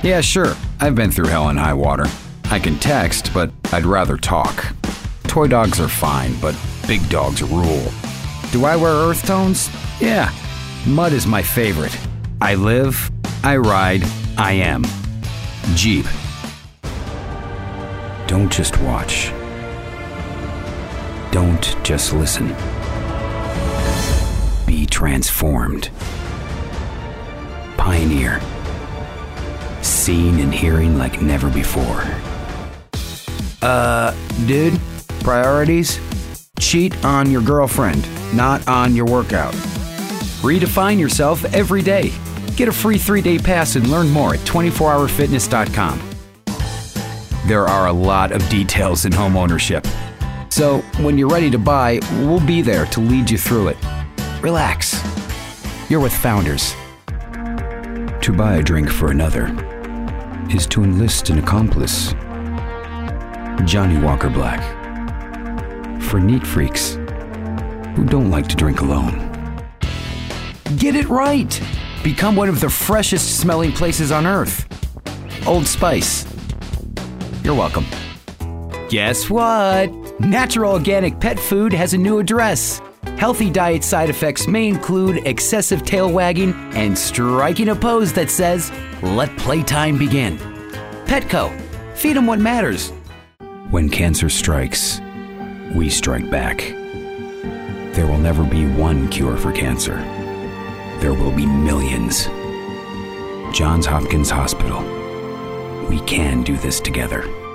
Yeah, sure. I've been through hell and high water. I can text, but I'd rather talk. Toy dogs are fine, but big dogs rule. Do I wear earth tones? Yeah. Mud is my favorite. I live, I ride, I am. Jeep. Don't just watch. Don't just listen. Be transformed. Pioneer. Seen and hearing like never before. Dude, priorities? Cheat on your girlfriend, not on your workout. Redefine yourself every day. Get a free 3-day pass and learn more at 24hourfitness.com. There are a lot of details in home ownership. So when you're ready to buy, we'll be there to lead you through it. Relax. You're with Founders. To buy a drink for another is to enlist an accomplice. Johnny Walker Black. For neat freaks who don't like to drink alone. Get it right! Become one of the freshest smelling places on earth. Old Spice. You're welcome. Guess what? Natural organic pet food has a new address. Healthy diet side effects may include excessive tail wagging and striking a pose that says, "Let playtime begin." Petco. Feed them what matters. When cancer strikes, we strike back. There will never be one cure for cancer. There will be millions. Johns Hopkins Hospital. We can do this together.